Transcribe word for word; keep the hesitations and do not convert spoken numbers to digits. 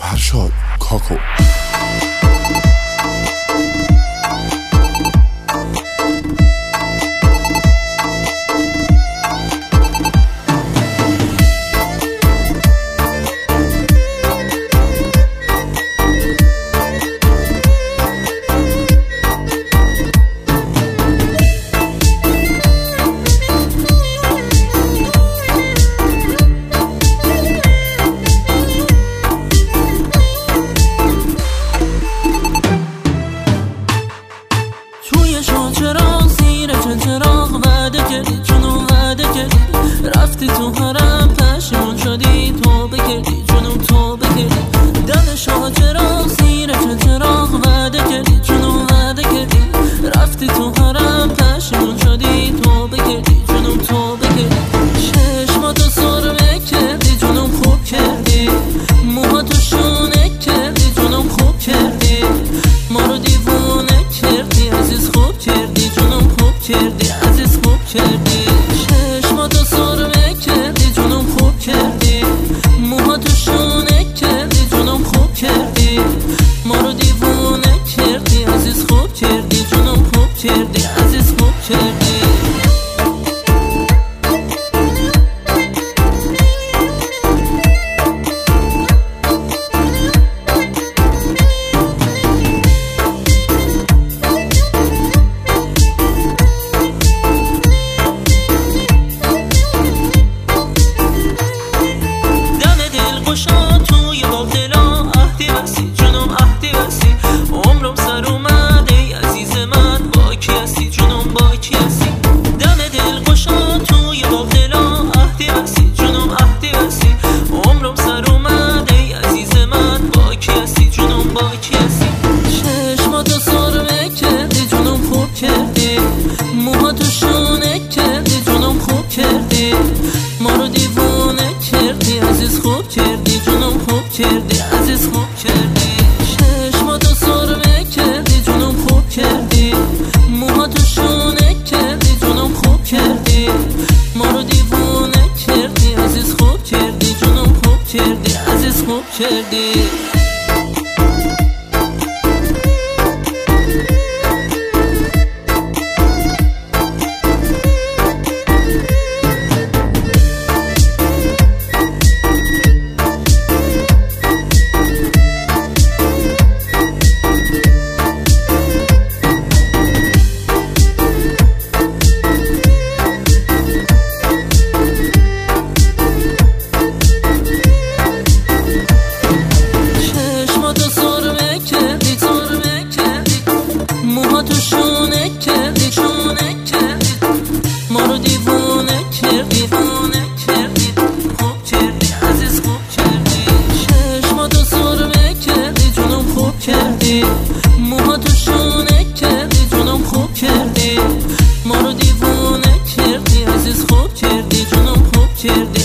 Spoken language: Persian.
فرشاد کاکو. چراغ زیر چند چراغ وعده کردی، جنون وعده کردی، رفتی تو حرم پشیمون شدی، توبه کردی جنون توبه کردی. دم شاه چراغ زیر چند چراغ وعده کردی، جنون وعده کردی، رفتی تو حرم پشیمون شدی، توبه کردی جنون توبه کردی. چشماتو سرمه کردی جنون خوب کردی، موهاتو شونه کردی جنون خوب کردی، ما رو دیوونه کردی عزیز خوب کردی جنون خوب کردی عزیز خوب کردی. چشماتو سرمه کردی جنون خوب کردی، موهاتو شونه کردی جنون خوب کردی، ما رو دیوونه کردی عزیز خوب کردی جنون خوب کردی عزیز خوب کردی. توی باغ دلا عهدی بسی جنوم عهدی بسی، عمرم سر اومد ای عزیز من، با کی هستی جنوم با کی هستی. دم دل گشا توی باغ دلا عهدی بسی جنوم عهدی بسی، عمرم سر اومد ای عزیز من، با کی هستی جنوم با کی هستی. چشماتو سرمه کردی جنوم خوب کردی، موهاتو شونه کردی جنوم خوب کردی، ما رو دیوونه کردی عزیز خوب کردی جنوم خوب کردی عزیز خوب کردی. چشماتو سرمه کردی جنوم خوب کردی، موهاتو شونه کردی جنوم خوب کردی، ما رو دیوونه کردی عزیز خوب کردی جنوم خوب کردی عزیز خوب کردی. موهاتو شونه کردی شونه کردی، ما رو دیوونه کردی دیوونه کردی، خوب کردی عزیز خوب کردی. چشماتو سرمه کردی جنوم خوب کردی، موهاتو شونه کردی جنوم خوب کردی، ما رو دیوونه کردی عزیز خوب کردی جنوم خوب کردی.